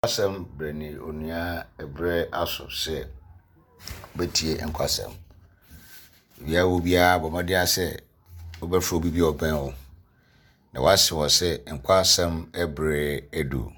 Asem breni onua ebre aso se betie enkwasem bia obia bomade ase obefro bibi oben o na wase wo se enkwasem ebre edu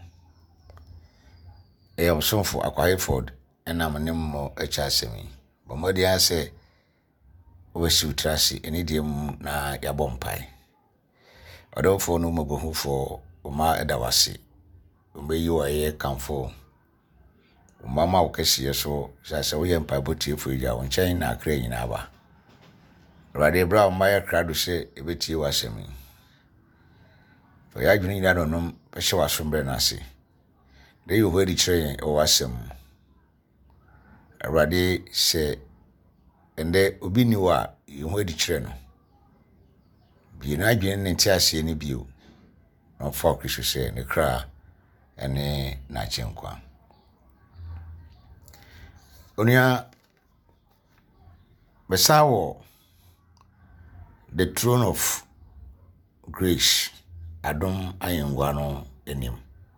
somfo Akwa-Ibom enam ne mo echa asemi bomade ase obesi trase eni dem na yabompai odofo no mabohufo oma edawase mbeyi waye kanfo mama okesiye so sasa wo yempa botie foja won chen na akra nyina ba rade bra maya krado se ebetie wasemi to ya dwuni nyina no nom pehye wasombre na ase de yo hwadi kire o wasem rade se ende obi ni wa yo hwadi kire no bi na dwene ne ntiase ni bio no for kristo se ne kra ene na chenkwa onia besawo the throne of grace adom ayengwa no enim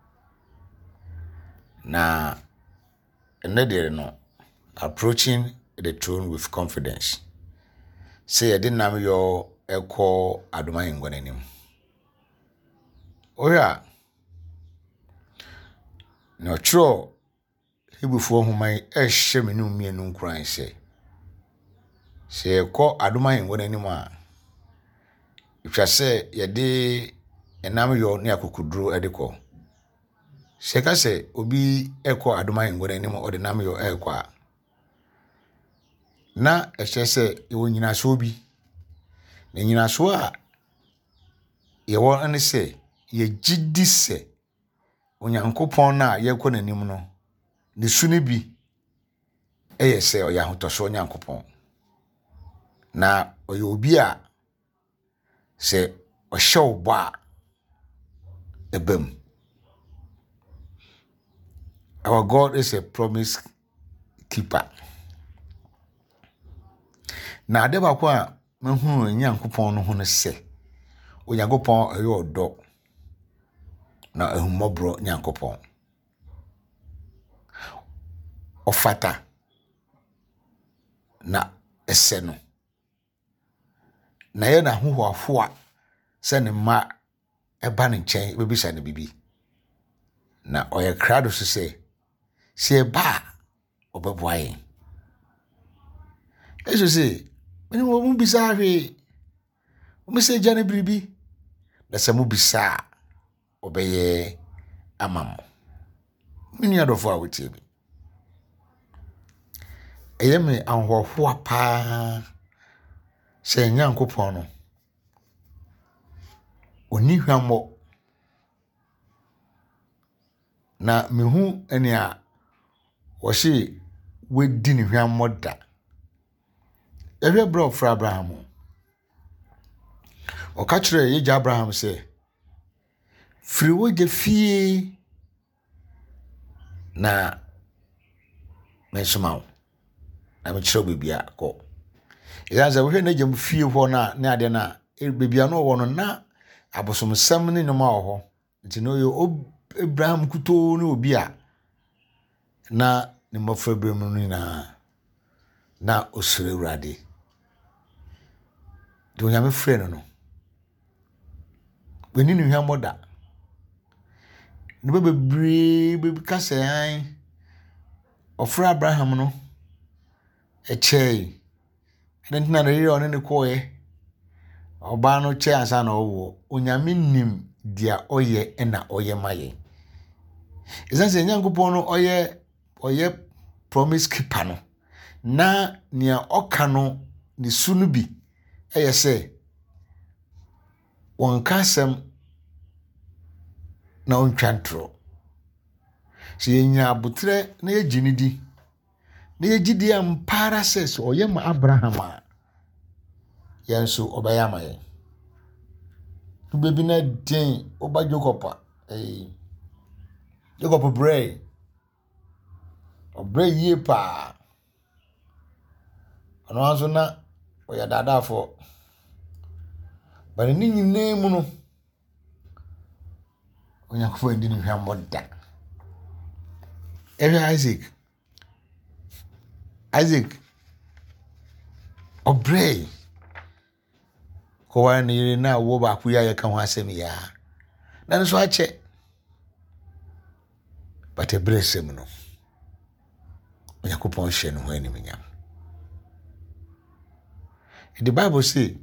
na enede no approaching the throne with confidence say edinam yo ekọ adom ayengwa no enim oya no tro Hebufo human ehye menu mienu nkran se ekọ adom ayengwa no enim a itwa se yede enam yo ne akokuduro edekọ se ka se obi ekọ adom ayengwa no enim o de nam yo ekọ a na ehye se ewo nyina so obi na nyina so a yewo ane se ye gidi se onyankopon na yekọ nanim no ne suni bi se oya hotoso onyankopon na oya obi a se ohyew ba ebem. Our God is a promise keeper. Na ade ba kwa mehu onyankopon no ho ne se onyankopon ayo odo na ehumobro nyankopon ofata na ese no na ye na hohoafo a se ne ma eba ne nchen bebisa ne bibi na oye krado se ba obeboaye eso se meni wo mu bisa hwe wo se jane bribi na se mu bisa obeye amam meni adofo a wotie bi eyeme anhoho pa se nyankopon no oni hwammo na mehu ene a wo se wedi ni hwammo da ewe bro fra Abraham o ka kire ye ja Abraham se firi wo je fie na mesoma na me kire bibia ko yanza wo hwe na je fie ho na ne ade na bibia no wo no na abosomsam ne nyoma ho nti no yo Abraham kuto no obi a na ne mafra brem no na osere urade do nyame frɛ no weni ni hwa moda no bebre kase an ofra Abraham no echei adentina na yiri one ne koye oba no che ansa na owo onyame nim dia oye na oye maye esanse nyankopon no oye promise keeper no na nia oka no ni sunu bi se won kasem na ontwantro se yenya abutre na yeginidi na yegidi ampara ses oye ma Abraham a yenso obaya maye tu bebi na den oba Jacob Jacob bray obray ye pa ono aso na oya dadafo bari ni nyine mu no onyankofo ndi ni hwambo da Isaac Obrey ko ni na wo ba ku ya ka ho asem ya na nso ache but a blessing no Yakupon hye no ho animnyam. The Bible say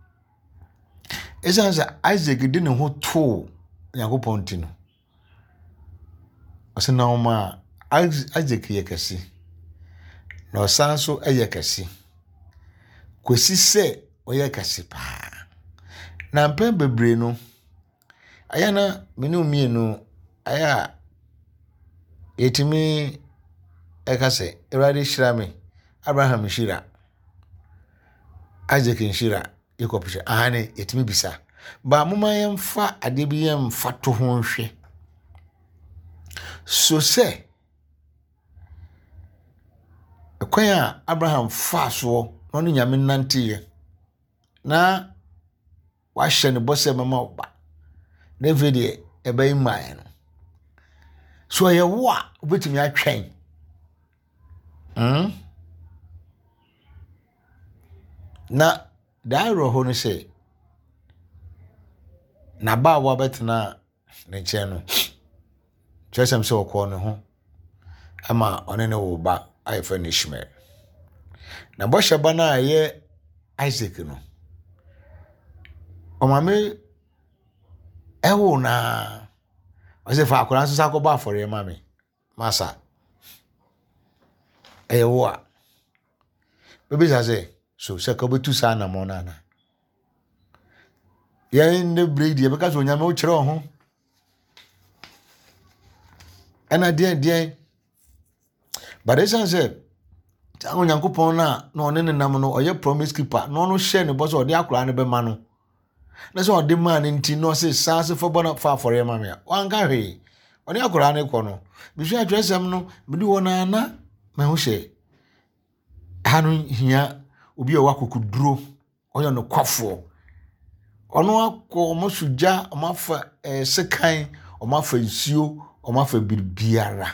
Isaac did ne ho to Yakupon ti no. Ose na oma Isaac ye kase. Na osan so eye kase. Kwesi se oye kase pa. Na mpem bebre no aya na menu mienu aya etimi ekase Erade Shirame Abraham Shira Isaac Shira Yakob ahane etimi bisa ba moma yemfa ade bi yemfa to ho hwe so se ekwan Abraham fa so no nyame nante na wa hye ne bose mama oba na vede ebe iman no so ye wo a obetimi atwen na dairo ho no say na ba wa betena ne che no chesem se okọ ne ho ama one ne wo ba ayefa ne Ishmael na bo sheba na ye Isaac no o mame ewo na o se fa akora so sakoba afore mame masa ewo a bebe say so se ko betu sa na mo na na ye ne breed ye because onyame o kire ho ana die but it say ta Onyankopon na one ne nam no oye promise keeper no no share ne boss ode akura ne be ma no na so ode man nti no say sanse for bona fa for ye ma me wan ka hwe ode akura ne ko no bi hwe adresem no bi wona na ma ho she hanu hia obi o wakoku duro oyo no kwafo ono akọ omosuja omafa sekan omafa nsuo omafa bibiara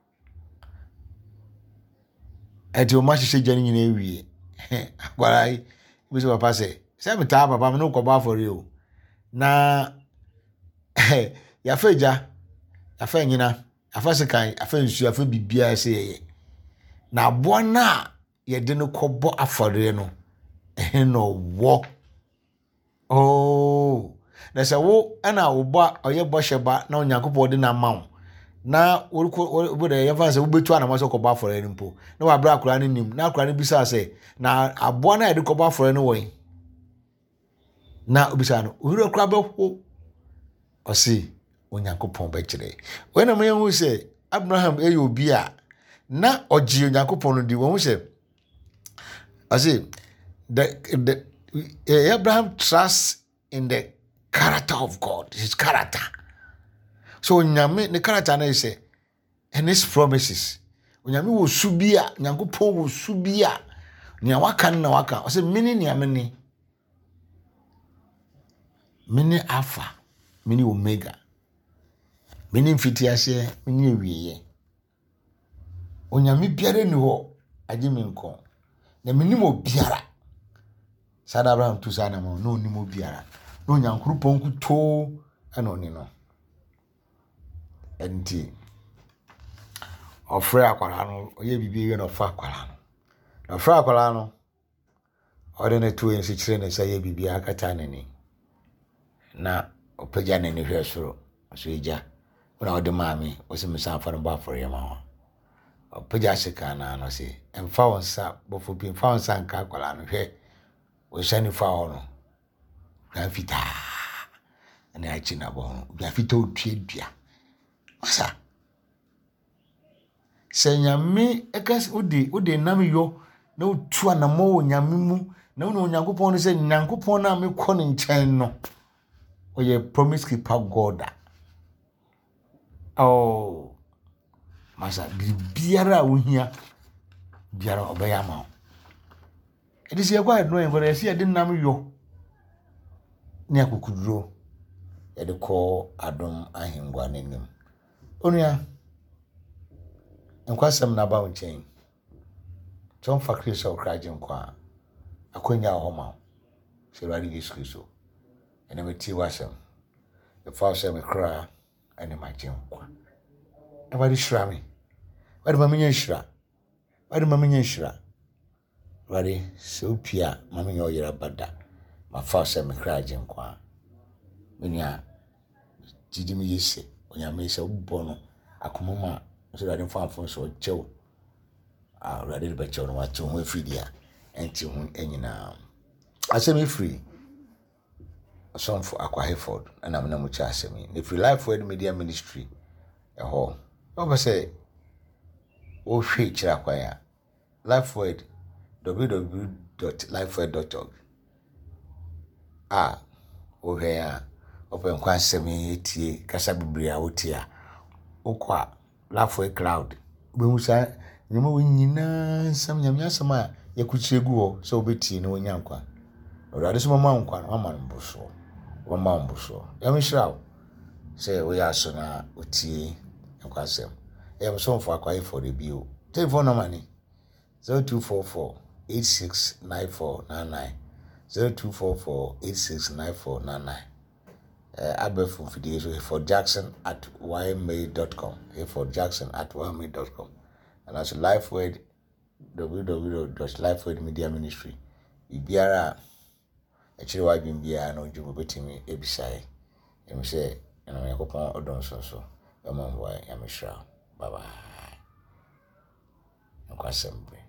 eti omahye gya nyina ewie agwarai bi so papa se me ta papa me no ko ba for you na ya feja ya fe nyina afa sekan afa nsuo afa bibiara se ye na bona ye de no kobo afore no no wo oh na se wo ana wo ba oye bo sheba na Onyankopon de na mawo na wo de ye fa se wo betu ana maso kobo afore no mpo na wa bra akura ne nim na akura ne bisa se na abo na ye de kobo afore no wo na obisa no ohiro kura be ho o si Onyankopon be kire we na me hu se Abraham obi a na oji Onyankopon no di wo hu se I say the Abraham trusts in the character of God, his character. So Nyame the character na say and his promises. Nyame wo subia, Nyankopon wo subia. Nya waka na waka. I say mini Nyame ni. Mini Alpha, mini Omega. Mini mfitiase, mini ewiye. Onyame biare ni ho agye me nko. Na minimo biara sada Abraham tu sana mo no nimo biara no Nyankopon ku to ana oni no enti ofre akwara no oye bibi ye no fa akwara no na ofre akwara no ode ne tu en si kire ne say bibi akata ne ni na opagya ne ni hwe soro so eja na ode maami o se misa fa no ba for ye ma ho opagya sekana no se emfa wonsa bofo bi emfa wonsa nka akwara no hwe o shani fa ono na fita na achi na bo bia fita otue dua masa se Nyame ekas odi nam yo na otu anamo Nyame mu na no Onyankopon no se Nyankopon na me kọ ne nchen no oye promise keeper God oh masa biara ohia biara obeya ma it is a quite knowing what I see. I didn't know you near Kukudro at the call Adam Ahingwan in him. Onya nkwasɛm na ba wo nkyɛn Tom Fakri so kraje nkwa akonya ho ma se Awurade Yesu Kristo ene meti wasɛm the first time kra ene magye nkwa Awurade hyira me Awurade ma menya hyira Awurade ma menya hyira Awurade se opia ma menya oyera bada ma first time kraje nkwa menya jidi mi yese onyame se obono akomoma so Awurade mfamfo so chew Awurade be chew no watu ho afidia enti ho enyina asemi free Asomfo Akwa Hayford and I'm not asemi if you Life Word Media Ministry ho over say o hwe kira kwa ya Life Word www.lifeword.org o hwe ya open kwa asemi etie kasa bibiri a wotia okwa Life Word Cloud bemusa nyuma wonyina nsam nyamya sama yakuchiregu ho so obetie no onyankwa Awurade so mama nkwa no mama mboso wama mboso yamishrawo say we aso na otie nkwasem Asomfo Akwa Hayford bio telephone number ni 0244 869499 0244 Abefu video for Jackson@ymail.com for Jackson@ymail.com and as Life Word www.lifewordmedia ministry ibiara actually why been biara no jumo betimi ebisai em say na yakopon odon so amamwa yamishra bye bye nkwasem